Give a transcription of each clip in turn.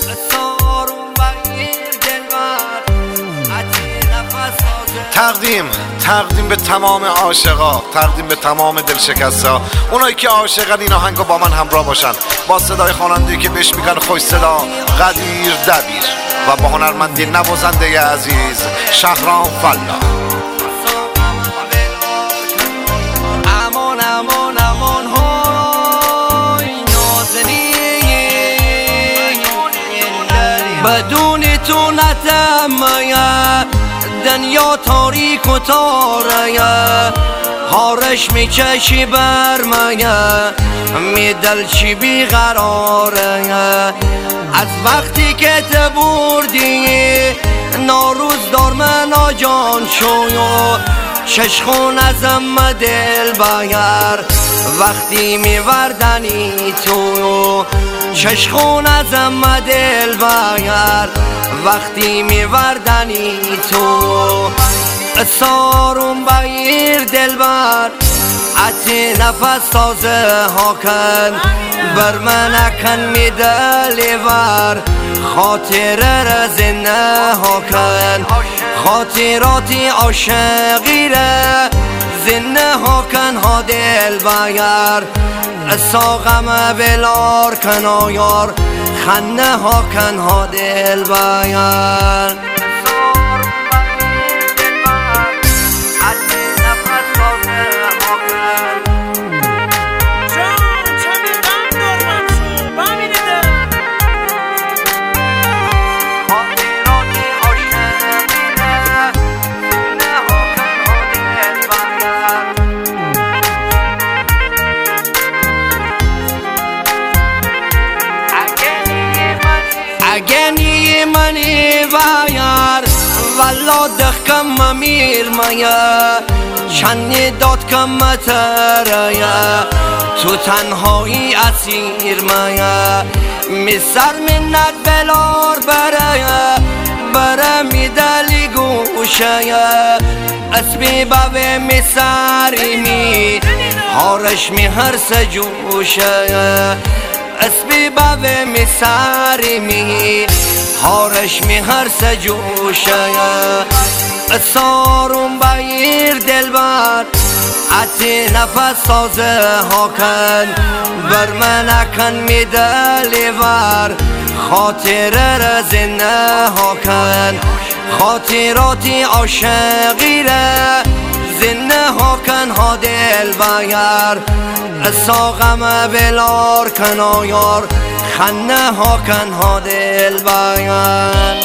تقدیم به تمام عاشقا، تقدیم به تمام دلشکستا، اونایی که عاشقن این آهنگو با من همراه باشن، با صدای خواننده‌ای که بهش میگن خوش صدا قدیر دبیر و با هنرمندی نوازنده عزیز شهرام فلا. امان امان امان های نازنین، بدون تو نتمه دنیا تاریک و تاره، هارش میکشی بر مگه می دل چی بیقراره. از وقتی که تبردی ناروز دار من آجان شویو، چشخون ازم دل بگر وقتی میوردنی تو، چشخون ازم دل بگر وقتی میوردنی تو. سارون بگیر دلبر عطی نفس تازه ها کن، بر من اکن میدلیور خاطر رزنه ها کن، خاطراتی عاشقی را زنه ها کن ها دل بگر. ساقم بلار کن آیار خنه ها کن ها دل بگر. اگنی منی ویار والا دخکم میر میا، چنی داد کم تریا تو تنهایی اسیر میا. میسر منت بلار بره میدلی گوشه، اسبی بابه میسری می هارش می هر سجوشه، اسبی بابه میسری می هارش می هر سجوشه. سارون بگیر دلبر عطی نفس تازه ها کن، بر من اکن میدلیور خاطر رزنه ها کن، خاطراتی عاشقی را زنه ها کن ها دل بگر. ساقم بلار کن آیار خنه ها کن ها دل بگر.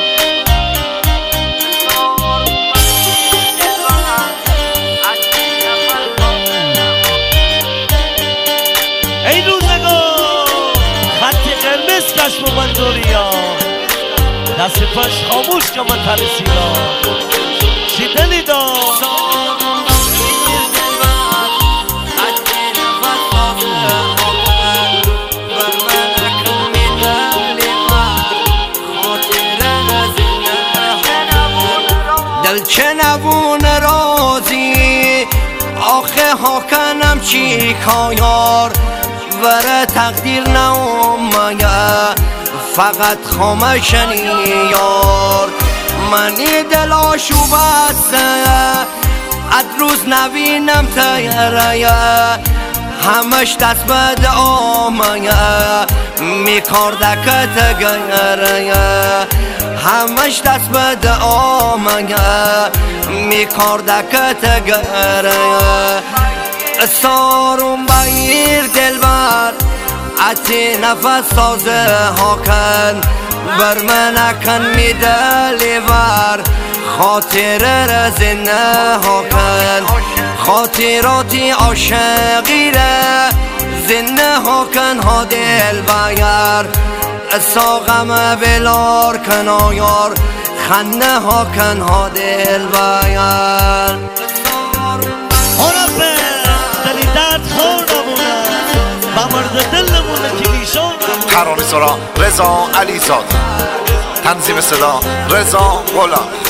ای روزگار خط قرمز کشف و منظوریا، دست پاش خاموش که من ترسیلا شیدلی دار. دل چه نبون رازی آخه ها کنم چی کایار، وره تقدیر نامگه فقط خامشنی یار. منی دلاشو بسته اد روز نبینم تیره، همش دست بد آمگه میکارده تگره، همش دست بد آمگه میکارده تگره. سارون بگیر دلبر عطی نفس تازه ها کن، بر من اکن میدلیور خاطر رزنه ها کن، خاطراتی عاشقی را زنه ها کن ها دل بگر. ساقم بلار کن آیار خنه ها کن ها دل بگر. ربه دلی درد خور نمونه با مرد دل نمونه که میشون. ترانه سرا رضا علیزاده، تنظیم صدا رضا غلام.